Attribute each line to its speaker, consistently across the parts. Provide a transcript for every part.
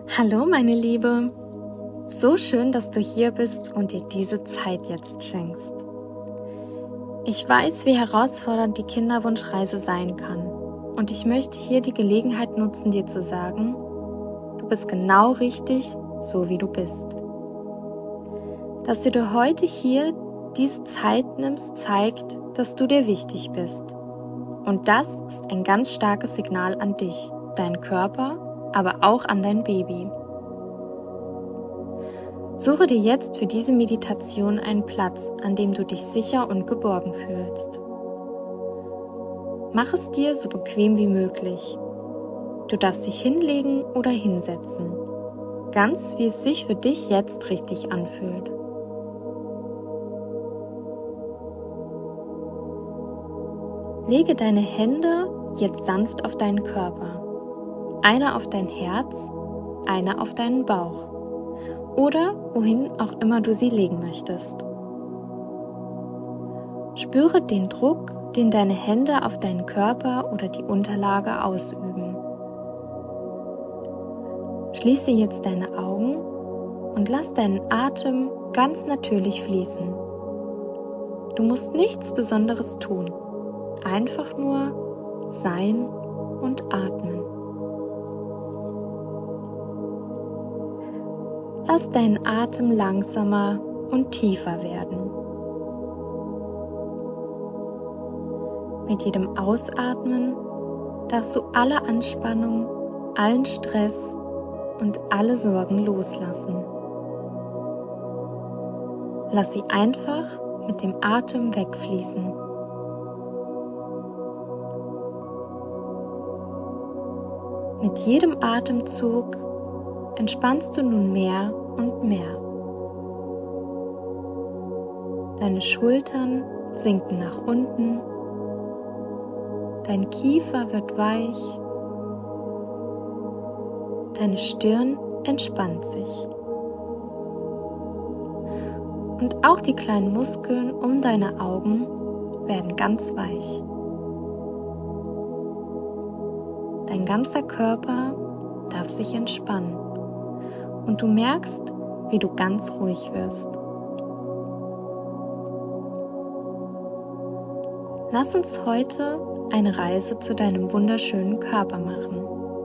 Speaker 1: Hallo meine Liebe, so schön, dass du hier bist und dir diese Zeit jetzt schenkst. Ich weiß, wie herausfordernd die Kinderwunschreise sein kann und ich möchte hier die Gelegenheit nutzen, dir zu sagen, du bist genau richtig, so wie du bist. Dass du dir heute hier diese Zeit nimmst, zeigt, dass du dir wichtig bist. Und das ist ein ganz starkes Signal an dich, deinen Körper, aber auch an dein Baby. Suche dir jetzt für diese Meditation einen Platz, an dem du dich sicher und geborgen fühlst. Mach es dir so bequem wie möglich. Du darfst dich hinlegen oder hinsetzen, ganz wie es sich für dich jetzt richtig anfühlt. Lege deine Hände jetzt sanft auf deinen Körper. Einer auf dein Herz, einer auf deinen Bauch oder wohin auch immer du sie legen möchtest. Spüre den Druck, den deine Hände auf deinen Körper oder die Unterlage ausüben. Schließe jetzt deine Augen und lass deinen Atem ganz natürlich fließen. Du musst nichts Besonderes tun, einfach nur sein und atmen. Lass deinen Atem langsamer und tiefer werden. Mit jedem Ausatmen darfst du alle Anspannung, allen Stress und alle Sorgen loslassen. Lass sie einfach mit dem Atem wegfließen. Mit jedem Atemzug entspannst du nun mehr und mehr. Deine Schultern sinken nach unten, dein Kiefer wird weich, deine Stirn entspannt sich. Und auch die kleinen Muskeln um deine Augen werden ganz weich. Dein ganzer Körper darf sich entspannen. Und du merkst, wie du ganz ruhig wirst. Lass uns heute eine Reise zu deinem wunderschönen Körper machen.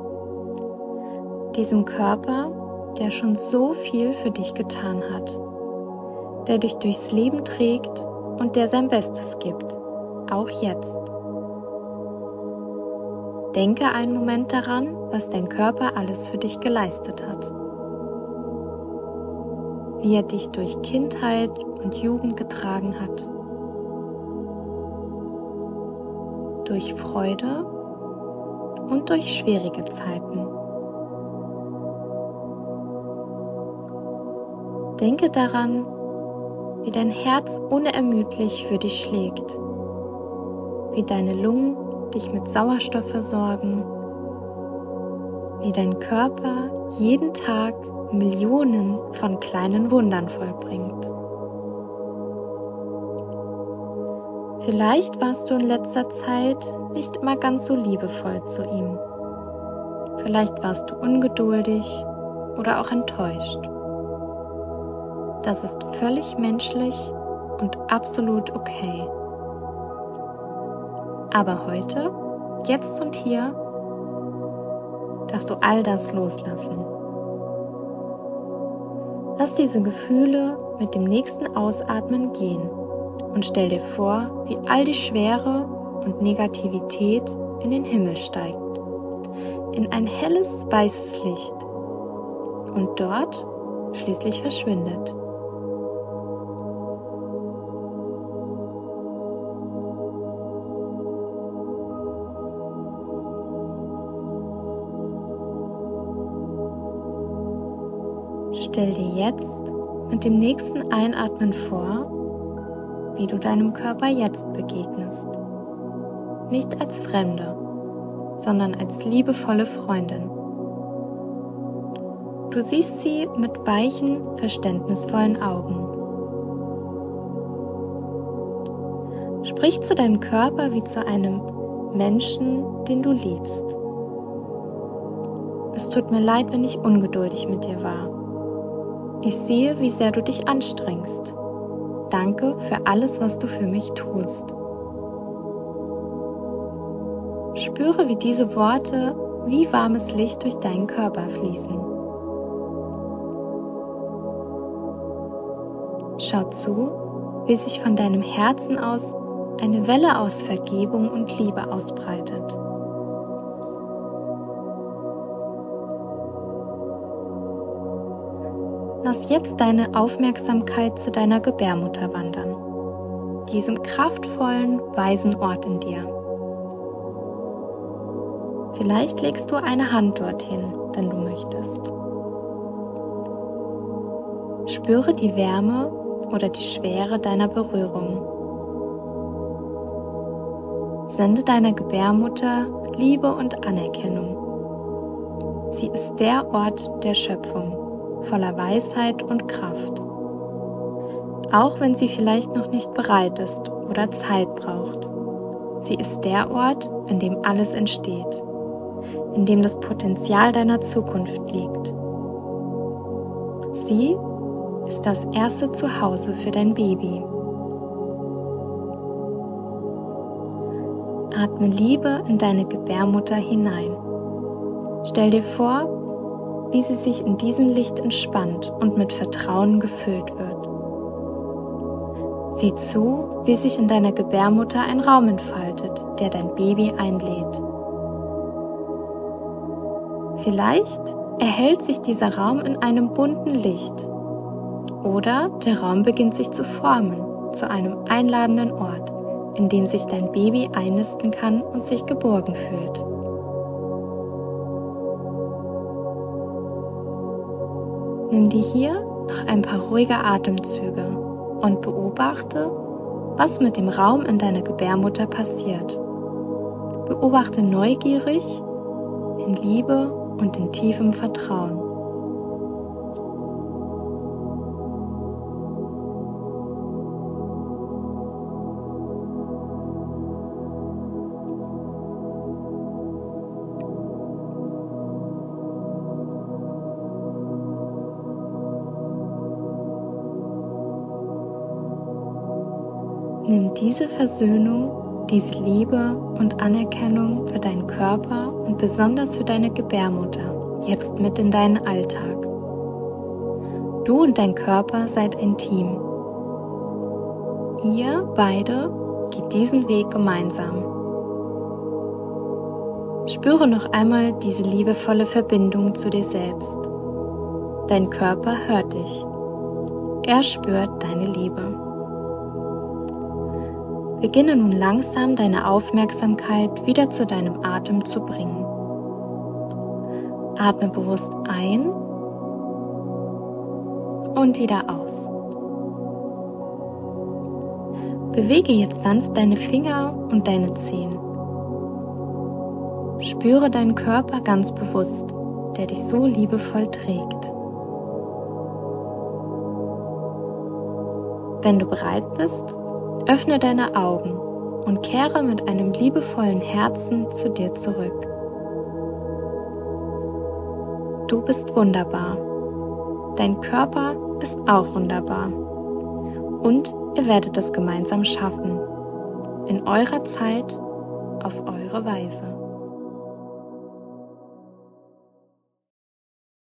Speaker 1: Diesem Körper, der schon so viel für dich getan hat, der dich durchs Leben trägt und der sein Bestes gibt, auch jetzt. Denke einen Moment daran, was dein Körper alles für dich geleistet hat. Wie er dich durch Kindheit und Jugend getragen hat. Durch Freude und durch schwierige Zeiten. Denke daran, wie dein Herz unermüdlich für dich schlägt, wie deine Lungen dich mit Sauerstoff versorgen, wie dein Körper jeden Tag Millionen von kleinen Wundern vollbringt. Vielleicht warst du in letzter Zeit nicht immer ganz so liebevoll zu ihm. Vielleicht warst du ungeduldig oder auch enttäuscht. Das ist völlig menschlich und absolut okay. Aber heute, jetzt und hier, darfst du all das loslassen. Lass diese Gefühle mit dem nächsten Ausatmen gehen und stell dir vor, wie all die Schwere und Negativität in den Himmel steigt, in ein helles, weißes Licht und dort schließlich verschwindet. Stell dir jetzt mit dem nächsten Einatmen vor, wie du deinem Körper jetzt begegnest. Nicht als Fremde, sondern als liebevolle Freundin. Du siehst sie mit weichen, verständnisvollen Augen. Sprich zu deinem Körper wie zu einem Menschen, den du liebst. es tut mir leid, wenn ich ungeduldig mit dir war. Ich sehe, wie sehr du dich anstrengst. Danke für alles, was du für mich tust. Spüre, wie diese Worte wie warmes Licht durch deinen Körper fließen. Schau zu, wie sich von deinem Herzen aus eine Welle aus Vergebung und Liebe ausbreitet. Lass jetzt deine Aufmerksamkeit zu deiner Gebärmutter wandern, diesem kraftvollen, weisen Ort in dir. Vielleicht legst du eine Hand dorthin, wenn du möchtest. Spüre die Wärme oder die Schwere deiner Berührung. Sende deiner Gebärmutter Liebe und Anerkennung. Sie ist der Ort der Schöpfung, voller Weisheit und Kraft. Auch wenn sie vielleicht noch nicht bereit ist oder Zeit braucht. Sie ist der Ort, in dem alles entsteht, in dem das Potenzial deiner Zukunft liegt. Sie ist das erste Zuhause für dein Baby. Atme Liebe in deine Gebärmutter hinein. Stell dir vor, wie sie sich in diesem Licht entspannt und mit Vertrauen gefüllt wird. Sieh zu, wie sich in deiner Gebärmutter ein Raum entfaltet, der dein Baby einlädt. Vielleicht erhellt sich dieser Raum in einem bunten Licht oder der Raum beginnt sich zu formen zu einem einladenden Ort, in dem sich dein Baby einnisten kann und sich geborgen fühlt. Nimm dir hier noch ein paar ruhige Atemzüge und beobachte, was mit dem Raum in deiner Gebärmutter passiert. Beobachte neugierig, in Liebe und in tiefem Vertrauen. Nimm diese Versöhnung, diese Liebe und Anerkennung für deinen Körper und besonders für deine Gebärmutter jetzt mit in deinen Alltag. Du und dein Körper seid ein Team. Ihr beide geht diesen Weg gemeinsam. Spüre noch einmal diese liebevolle Verbindung zu dir selbst. Dein Körper hört dich. Er spürt deine Liebe. Beginne nun langsam deine Aufmerksamkeit wieder zu deinem Atem zu bringen. Atme bewusst ein und wieder aus. Bewege jetzt sanft deine Finger und deine Zehen. Spüre deinen Körper ganz bewusst, der dich so liebevoll trägt. Wenn du bereit bist, öffne deine Augen und kehre mit einem liebevollen Herzen zu dir zurück. Du bist wunderbar. Dein Körper ist auch wunderbar. Und ihr werdet es gemeinsam schaffen. In eurer Zeit, auf eure Weise.